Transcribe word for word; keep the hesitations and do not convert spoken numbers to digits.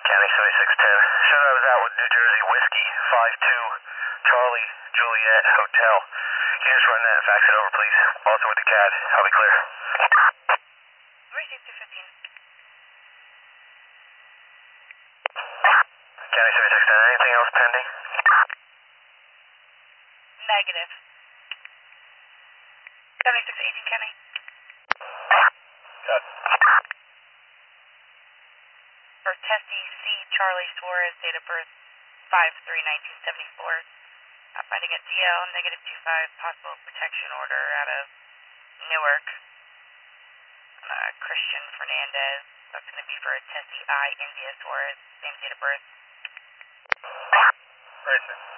County seventy-six ten. Showed I was out with New Jersey Whiskey five two Charlie Juliet Hotel. Can you just run that and fax it over, please? Also with the C A D. I'll be clear. Receive two fifteen. County seventy-six ten. Anything else pending? Negative. seventy-six eighteen County. Got it. For Tessie C. Charlie Suarez, date of birth five three nineteen seventy-four. Uh, finding a D L negative two five, possible protection order out of Newark. Uh, Christian Fernandez. That's going to be for Tessie I. India Suarez, same date of birth. Right, sir.